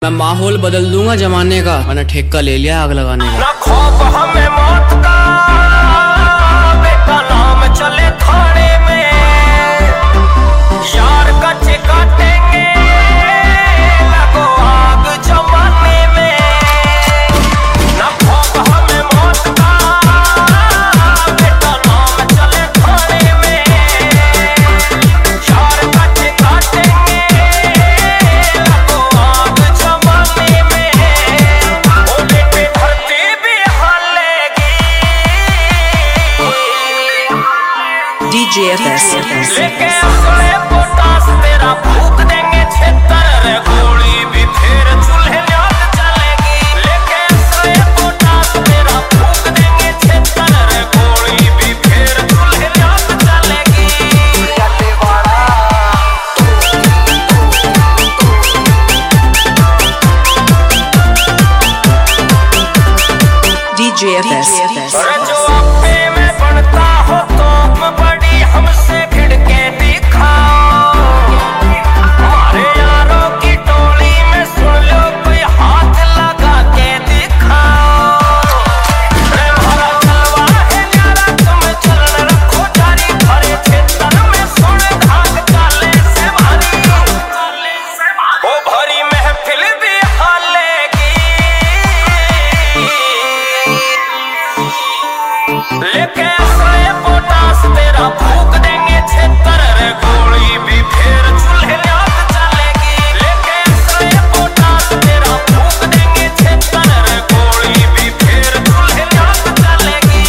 मैं माहौल बदल दूंगा जमाने का, मैंने ठेका ले लिया आग लगाने का। ना खौफ हमें मौत का, बेटा नाम चले थाने में, यार कच्चे काटेंगे लगो आग जमाने में। ना खौफ हमें मौत का, बेटा नाम चले थाने में, यार कच्चे काटेंगे लगो आग जमाने में। ओ बेटे धरती भी हालेगी, DJ FS लेके असले पोटास तेरा फूक देंगे छेतर रे, गोली भी फिर चूल्हे न्यात चलेगी। लेके असले पोटास तेरा फूक देंगे छेतर रे, गोली भी फिर चूल्हे न्यात चलेगी। DJ FS अरे जो आपे में बनता हो तोप बड़ी, हमसे भिड़ के दिखाओ। हमारे यारों की टोली में सुन लो कोई हाथ लगा के दिखाओ। अरे हमारा जलवा है न्यारा, तुम चलन रखो जारी, भरे क्षेत्र में सुन धाक चाले से भारी, ओ भरी महफिल भी हालेगी। लेके असले पोटास तेरा फूक देंगे छेतर रे, गोली भी फिर चूल्हे न्यात चलेगी। लेके असले पोटास तेरा फूक देंगे छेतर रे, गोली भी फिर चूल्हे न्यात चलेगी।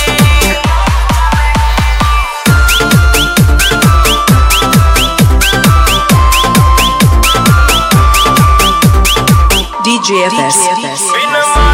DJ FS बिन